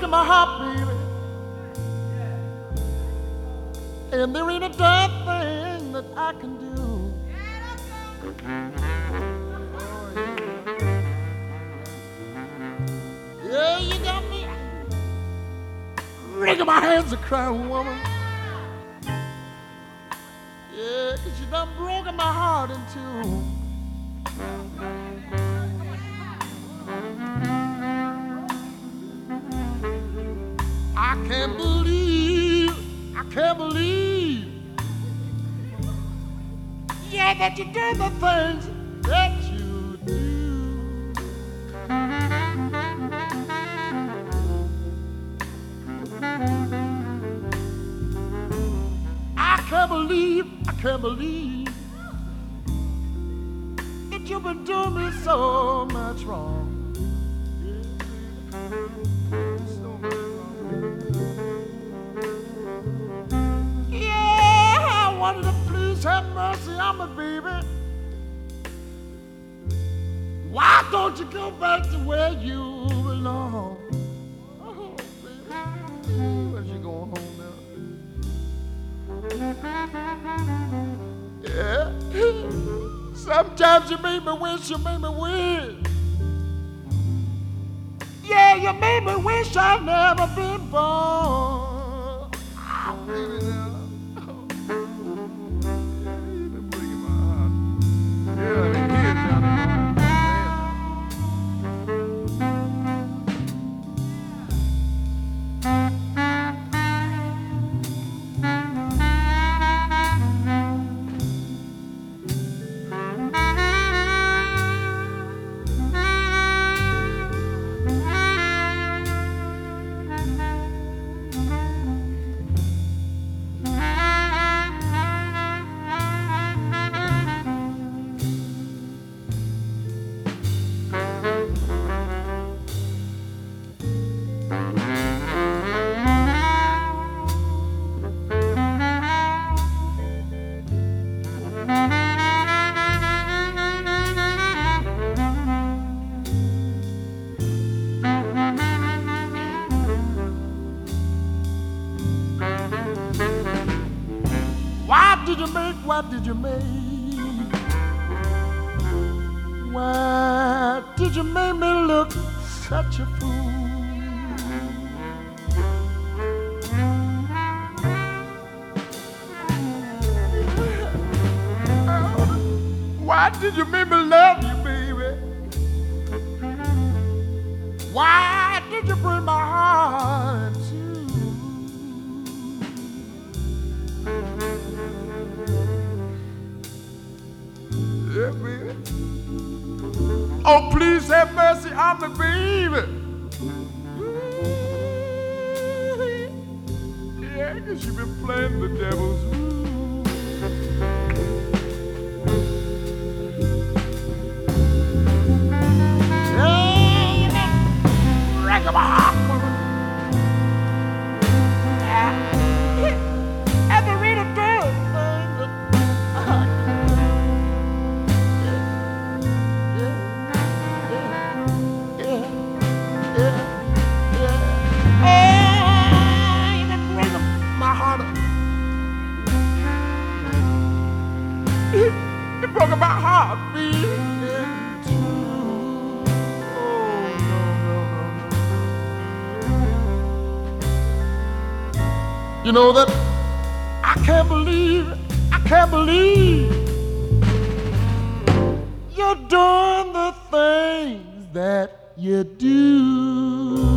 breaking my heart, baby. And there ain't a damn thing that I can do. Yeah, you got me wringing my hands and crying, woman. Yeah, 'cause you done broken my heart in two. I can't believe, yeah, that you do the things that you do. I can't believe that you've been doing me so much wrong. Yeah, I wanted to please have mercy on me, baby. Why don't you go back to where you belong? Oh, baby, where's you going home now? Yeah. Sometimes you make me wish, Yeah, you made me wish I'd never been born. Oh, baby, now. You've been breaking my heart. Yeah, I can hear it down there. What did you make? Why did you make me look such a fool? Why did you make me love you, baby? Why did you break my heart in two? Yeah, baby. Oh, please have mercy on me, baby. Yeah, 'cause you've been playing the devil's rule. Yeah, you've been wrecking my heart, woman. Yeah. And the reader does things that it broke my heart, baby. Oh, no. You know that I can't believe you're doing the things that you do.